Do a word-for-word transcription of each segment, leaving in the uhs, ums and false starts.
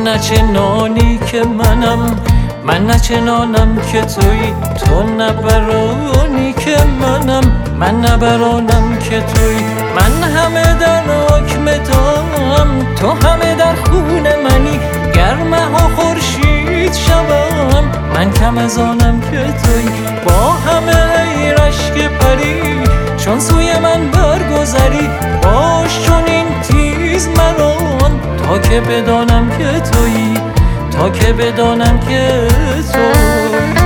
نه چنانی که منم، من نه چنانم که تویی. تو نه برانی که منم، من نه برانم که تویی. من همه در حکم توام، تو همه در خون منی. گرمه ها خورشید شوم، من کم از آنم که تویی. با همه ای رشک پری چون سوی من برگذری. باش چون این تیز مران تا که بدانم که تویی، تا که بدانم که تویی.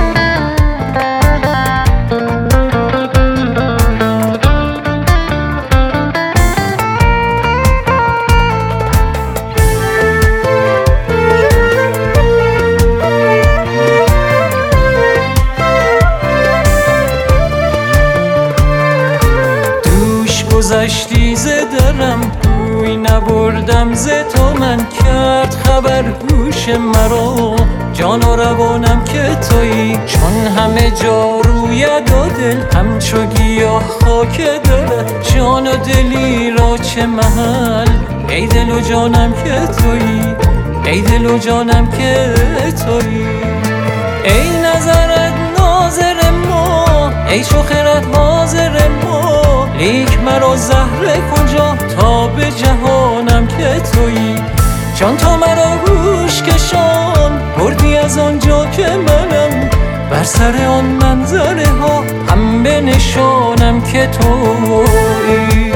گذشتی ز درم، بوی نبردم ز تو. من کرد خبر گوش مرا، جان و روانم که تویی. چون همه جا روید و دل همچو گیاه خاک دارد. جان و دلی را چه محل، ای دل و جانم که تویی، ای دل و جانم که تویی. ای نظرت ناظر ما، ای چو خرد حاضر ما. لیک مرا زهره کجا تا به جهانم که تویی. چون تو مرا گوش کشان بردی از آنجا که منم. بر سر آن منظره ها هم به نشانم که تویی.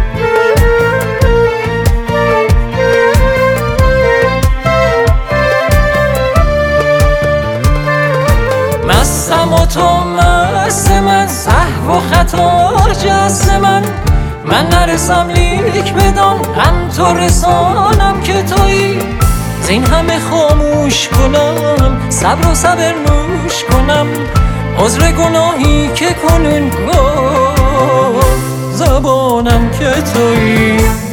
مستم و تو مست من، سهو و خطا جست من. من نرسم لیک بدان هم تو رسانم که تویی. زین همه خاموش کنم، صبر و صبر نوش کنم. عذر گناهی که کنون گفت زبانم که تویی.